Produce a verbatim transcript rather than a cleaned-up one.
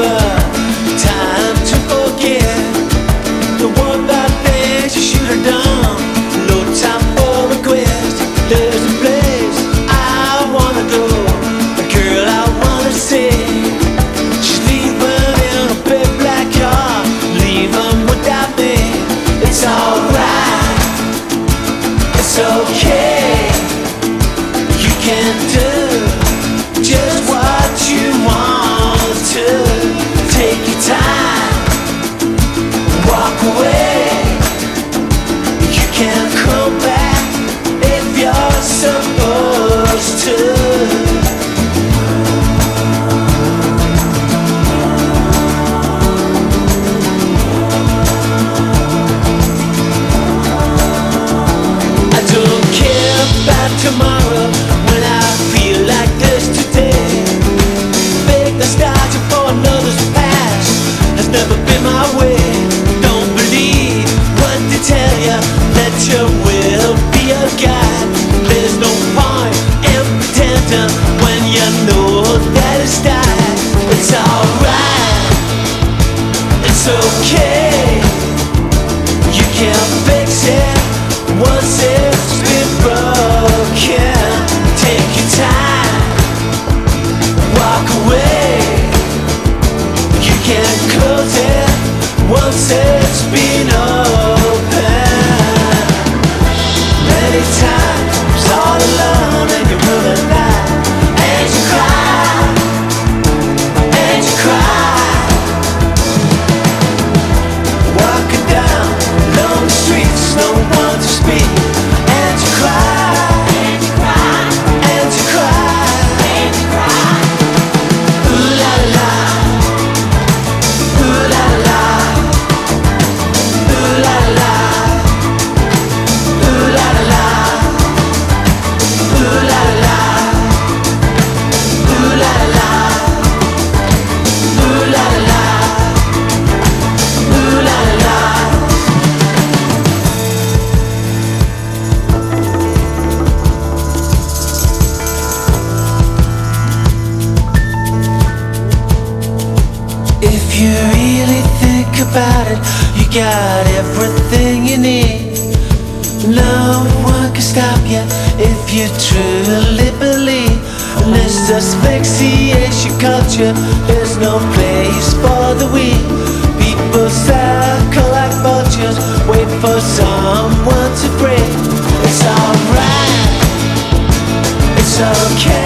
over. Time to forget the one bad things you should have done. No time for request. There's a place I wanna go, a girl I wanna see. She's leaving in a big black car, leaving without me. It's alright, it's okay. You can do just what you want to. Take your time, walk away. You can't come back if you're supposed to. I don't care about tomorrow when I feel like this today. Fake nostalgia for another's past has never been my way. Don't believe what they tell you, let your will be a guide. There's no point in pretending when you know that it's died. It's alright, it's okay. You can't fix it once it's been broken. Take your time, walk away. You can't close it once it's been open. Many times all alone and you're moving back, and you cry, and you cry. Walking down long streets, no one to speak, and you cry, and you cry, and you cry, and you cry. Ooh la la, ooh la la, ooh la la, ooh la la, ooh la la, ooh la la, ooh la la, ooh la la. If you really think about it, you got everything you need. No one can stop you if you truly believe. Unless asphyxiation culture, there's no place for the weak. People circle like vultures, wait for someone to break. It's alright, it's okay.